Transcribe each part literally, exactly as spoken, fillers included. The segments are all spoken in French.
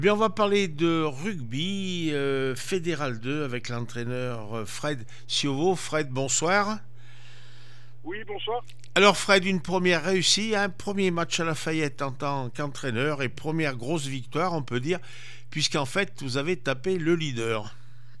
Bien, on va parler de rugby euh, fédéral deux avec l'entraîneur euh, Fred Siovo. Fred, bonsoir. Oui, bonsoir. Alors Fred, une première réussie, un premier match à Lafayette en tant qu'entraîneur et première grosse victoire, on peut dire, puisqu'en fait vous avez tapé le leader.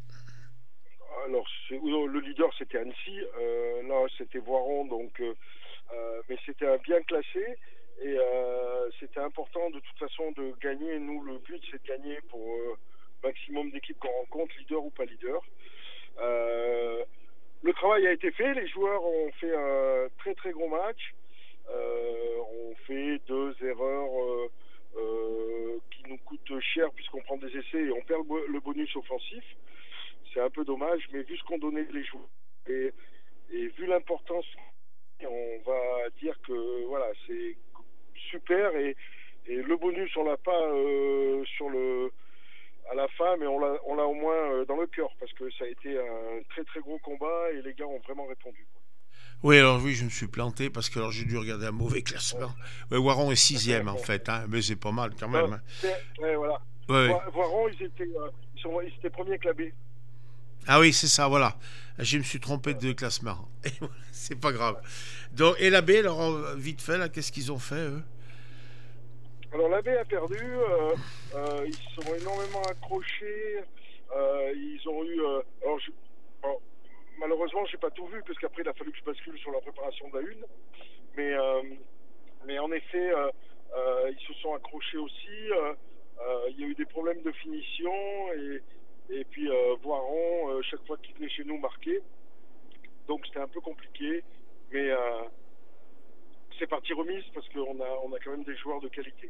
Alors, c'est- oui, le leader, c'était Annecy. Euh, là, c'était Voiron, donc, euh, euh, mais c'était un bien classé. Et euh, c'était important de toute façon de gagner. Nous, le but, c'est de gagner pour euh, maximum d'équipes qu'on rencontre, leader ou pas leader. Euh, le travail a été fait. Les joueurs ont fait un très très gros match. Euh, on fait deux erreurs euh, euh, qui nous coûtent cher puisqu'on prend des essais et on perd le bonus offensif. C'est un peu dommage, mais vu ce qu'ont donné les joueurs et, et vu l'importance, on va dire que voilà, c'est super et, et le bonus on l'a pas euh, sur le à la fin, mais on l'a on l'a au moins euh, dans le cœur parce que ça a été un très très gros combat et les gars ont vraiment répondu. Oui, alors oui, je me suis planté parce que alors j'ai dû regarder un mauvais Ouais. classement. Ouais, Waron est sixième en fait, hein, mais c'est pas mal quand Non, même, hein. c'est- ouais, voilà. Ouais, ouais. Voiron, ils étaient, euh, ils, sont, ils étaient premiers avec la B. Ah oui, c'est ça, voilà. Je me suis trompé Voilà. de classement. Et voilà, c'est pas grave. Donc, et la B, alors, euh, vite fait, là, qu'est-ce qu'ils ont fait, eux? Alors la B a perdu, euh, euh, ils se sont énormément accrochés, euh, ils ont eu... euh, alors je, bon, malheureusement, j'ai pas tout vu parce qu'après il a fallu que je bascule sur la préparation de la une, mais, euh, mais en effet, euh, euh, ils se sont accrochés aussi, euh, euh, il y a eu des problèmes de finition et, et puis euh, Voiron, euh, chaque fois qu'il venait chez nous, marquait, donc c'était un peu compliqué, mais euh, c'est partie remise parce qu'on a, on a quand même des joueurs de qualité.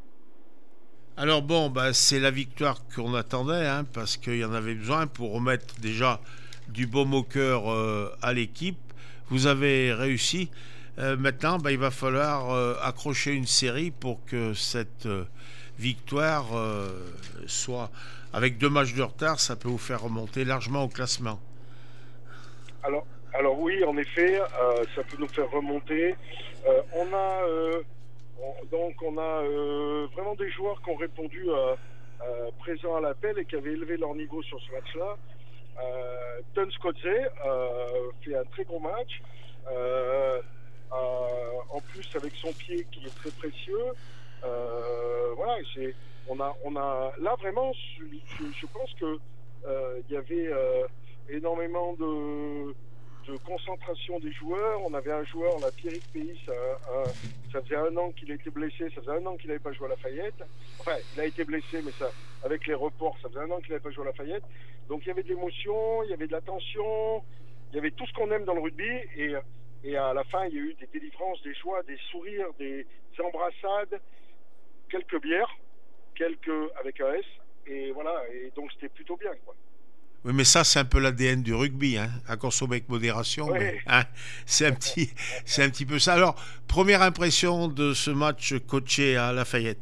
Alors, bon, bah, c'est la victoire qu'on attendait, hein, parce qu'il y en avait besoin pour remettre déjà du baume au cœur euh, à l'équipe. Vous avez réussi. Euh, maintenant, bah, il va falloir euh, accrocher une série pour que cette euh, victoire euh, soit. Avec deux matchs de retard, ça peut vous faire remonter largement au classement. Alors, alors oui, en effet, euh, ça peut nous faire remonter. Euh, on a euh, on- donc on a euh, vraiment des joueurs qui ont répondu euh, euh, présents à l'appel et qui avaient élevé leur niveau sur ce match-là. Euh, Duns Kodze euh, fait un très gros match. Euh, euh, en plus avec son pied qui est très précieux. Euh, voilà, c'est on a on a là vraiment, je, je- je pense que euh, il y avait euh, énormément de de concentration des joueurs. On avait un joueur, la Pierrick Pays, ça, un- ça faisait un an qu'il était blessé, ça faisait un an qu'il n'avait pas joué à Lafayette. Enfin, il a été blessé, mais ça, avec les reports, ça faisait un an qu'il n'avait pas joué à Lafayette. Donc il y avait de l'émotion, il y avait de la tension, il y avait tout ce qu'on aime dans le rugby. Et, et à la fin, il y a eu des délivrances, des joies, des sourires, des embrassades, quelques bières, quelques avec un S. Et voilà, et donc c'était plutôt bien, quoi. Oui, mais ça, c'est un peu l'A D N du rugby, hein, à consommer avec modération, mais Oui. hein, c'est un petit, c'est un petit peu ça. Alors, première impression de ce match coaché à Lafayette.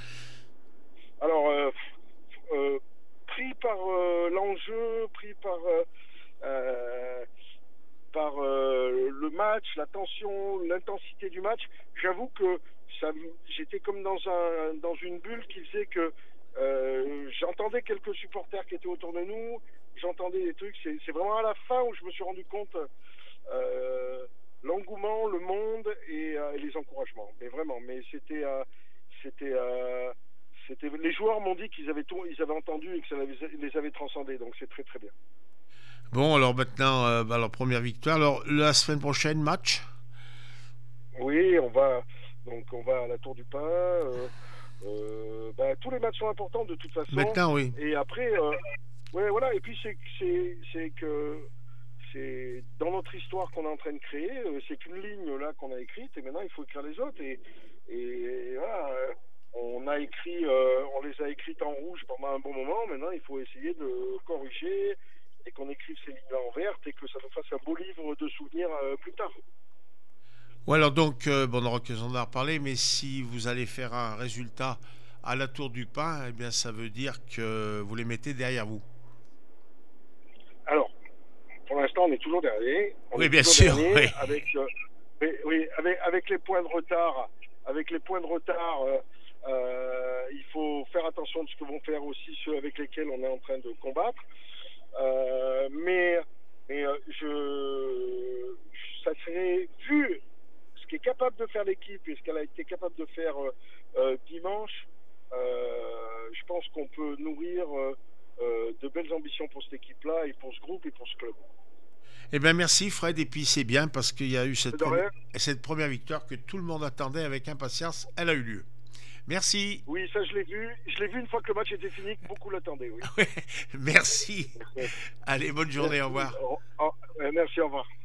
Alors, euh, euh, pris par euh, l'enjeu, pris par, euh, euh, par euh, le match, la tension, l'intensité du match, j'avoue que ça, j'étais comme dans, un, dans une bulle qui faisait que euh, j'entendais quelques supporters qui étaient autour de nous, j'entendais des trucs. C'est, c'est vraiment à la fin où je me suis rendu compte euh, l'engouement, le monde et, euh, et les encouragements. Mais vraiment, mais c'était, euh, c'était, euh, c'était. Les joueurs m'ont dit qu'ils avaient tout, ils avaient entendu et que ça les, les avait transcendés. Donc c'est très très bien. Bon, alors maintenant, euh, bah, alors première victoire. Alors, la semaine prochaine, match. Oui, on va donc on va à la Tour du Pin. Euh, euh, bah, tous les matchs sont importants de toute façon. Maintenant, oui. Et après, euh, ouais, voilà. Et puis c'est c'est c'est que c'est dans notre histoire qu'on est en train de créer. euh, C'est qu'une ligne là qu'on a écrite et maintenant il faut écrire les autres. Et, et voilà, euh, on a écrit, euh, on les a écrites en rouge pendant un bon moment. Maintenant, il faut essayer de corriger et qu'on écrive ces lignes-là en verte et que ça nous fasse un beau livre de souvenirs euh, plus tard. Ou alors donc, euh, bon, on aura l'occasion d'en reparler, mais si vous allez faire un résultat à la Tour du Pin, eh bien, ça veut dire que vous les mettez derrière vous. Alors, pour l'instant, on est toujours dernier. On Oui, est bien toujours sûr, dernier oui. avec, euh, oui, oui, avec, avec les points de retard, avec les points de retard euh, Euh, il faut faire attention de ce que vont faire aussi ceux avec lesquels on est en train de combattre. Euh, mais mais euh, je, ça serait, vu ce qu'est capable de faire l'équipe et ce qu'elle a été capable de faire euh, euh, dimanche, euh, je pense qu'on peut nourrir euh, euh, de belles ambitions pour cette équipe-là et pour ce groupe et pour ce club. Eh bien, merci Fred. Et puis c'est bien parce qu'il y a eu cette, C'est de premi- rien. cette première victoire que tout le monde attendait avec impatience. Elle a eu lieu. Merci. Oui, ça je l'ai vu. Je l'ai vu une fois que le match était fini, que beaucoup l'attendaient, oui. Merci. Merci. Allez, bonne journée. Au Merci. revoir. Au- au- euh, merci, au revoir.